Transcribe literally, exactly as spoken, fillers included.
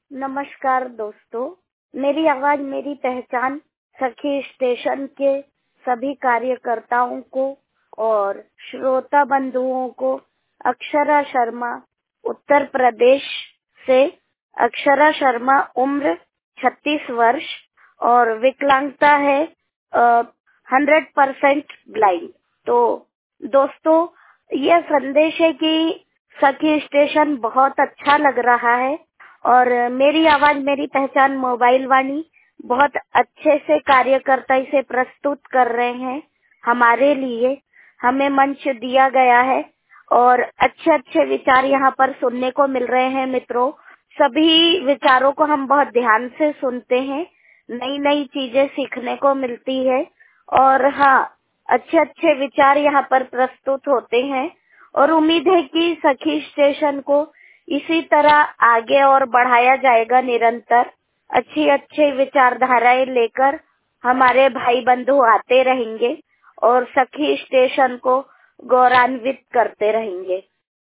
नमस्कार दोस्तों, मेरी आवाज मेरी पहचान सखी स्टेशन के सभी कार्यकर्ताओं को और श्रोता बंधुओं को अक्षरा शर्मा उत्तर प्रदेश से। अक्षरा शर्मा, उम्र छत्तीस वर्ष और विकलांगता है हंड्रेड परसेंट ब्लाइंड। तो दोस्तों, यह संदेश है कि सखी स्टेशन बहुत अच्छा लग रहा है और मेरी आवाज मेरी पहचान मोबाइल वाणी बहुत अच्छे से कार्यकर्ता इसे प्रस्तुत कर रहे हैं। हमारे लिए हमें मंच दिया गया है और अच्छे अच्छे विचार यहाँ पर सुनने को मिल रहे हैं। मित्रों, सभी विचारों को हम बहुत ध्यान से सुनते हैं, नई नई चीजें सीखने को मिलती है और हाँ, अच्छे अच्छे विचार यहाँ पर प्रस्तुत होते हैं और उम्मीद है कि सखी स्टेशन को इसी तरह आगे और बढ़ाया जाएगा। निरंतर अच्छी अच्छी विचारधाराएं लेकर हमारे भाई बंधु आते रहेंगे और सखी स्टेशन को गौरवान्वित करते रहेंगे।